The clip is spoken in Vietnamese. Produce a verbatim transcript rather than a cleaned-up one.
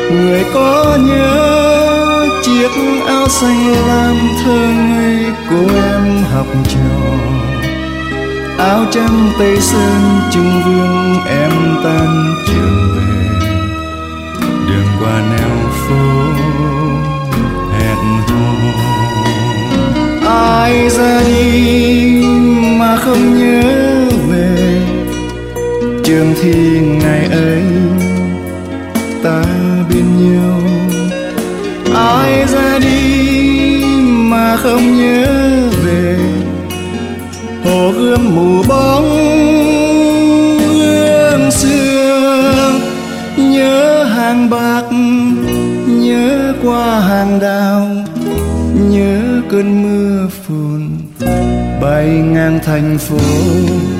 Người có nhớ chiếc áo xanh lam thơ ngây cô em học trò, áo trắng tây sơn trung vương em tan trường về, đường qua nẻo phố hẹn hò. Ai ra đi mà không nhớ về trường thi ngày ấy ta bên nhau. Ai ra đi mà không nhớ về hồ gươm mù bóng gương xưa. Nhớ hàng bạc, nhớ qua hàng đào, nhớ cơn mưa phùn bay ngang thành phố.